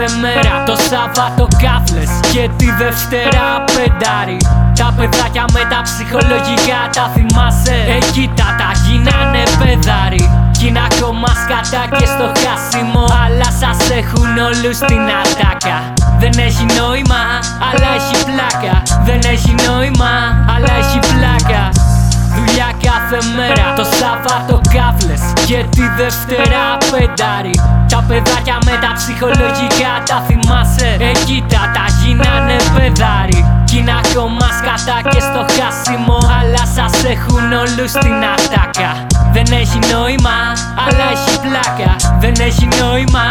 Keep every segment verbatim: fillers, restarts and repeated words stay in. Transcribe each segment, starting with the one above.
κάθε μέρα. Το Σάββατο κάφλες και τη Δευτέρα πεντάρι. Τα παιδάκια με τα ψυχολογικά τα θυμάσαι? Εκεί τα τα γίνανε παιδάρι. Κι είναι ακόμα σκατά και στο χάσιμο, αλλά σας έχουν όλους την ατάκα. Δεν έχει νόημα, αλλά έχει πλάκα. Δεν έχει νόημα, αλλά έχει πλάκα. Δουλειά κάθε μέρα, το Σάββατο κάφλες και τη Δευτέρα πεντάρι. Τα παιδάκια με τα ψυχολογικά τα θυμάσαι? Εκεί τα τα γίνανε παιδάρι. Κι είναι ακόμα σκατά και στο χάσιμο, αλλά σας έχουν όλους την ατάκα. Δεν έχει νόημα, αλλά έχει πλάκα. Δεν έχει νόημα.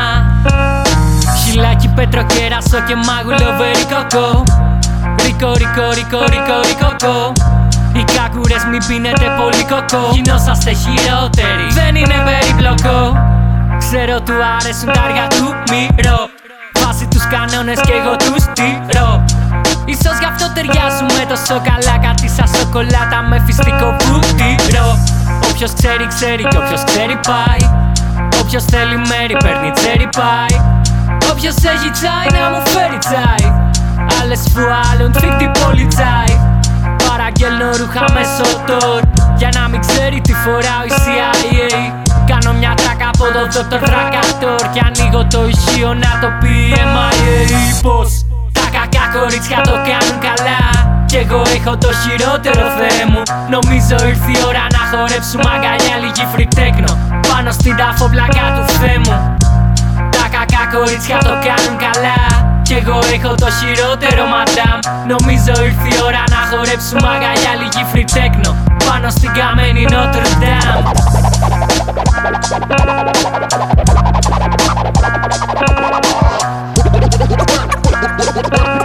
Χιλάκι, πέτρο, κέρασο και μάγουλο βερικοκό. Ρίκο, ρίκο, ρίκο, ρίκο, ρίκοκο. Οι κάκουρες μην πίνετε πολύ κοκό. Γινόσαστε χειρότεροι, δεν είναι περίπλοκο. Ξέρω του αρέσουν τα αργά του μυρώ. Βάζει τους κανόνες και εγώ τους τηρώ. Ίσως γι' αυτό ταιριάζουμε τόσο καλά. Κάτι σαν σοκολάτα με φυστικό βούτυρο. Όποιος ξέρει ξέρει και όποιος ξέρει πάει. Όποιος θέλει μέρη παίρνει τσέρι πάει. Όποιος έχει τσάι να μου φέρει τσάι. Άλλες που άλλον φύγει πολύ τσάι. Παραγγέλνω ρούχα μέσω τόρ, για να μην ξέρει τι φοράω η σι άι έι. Κάνω μια τράκα από το Δόκτωρ Δρακατόρ και ανοίγω το ηχείο να το πει εμ άι έι. Πως τα κακά κορίτσια το κάνουν καλά κι εγώ έχω το χειρότερο Θεέ μου. Νομίζω ήρθε η ώρα να χορέψουμε αγκαλιά λίγη free techno πάνω στην ταφοπλακά του Θεέ μου. Τα κακά κορίτσια το κάνουν καλά κι εγώ έχω το χειρότερο μαντάμ. Νομίζω ήρθε η ώρα να χορέψουμε αγκαλιά λίγη free techno πάνω στην καμένη Notre Dame.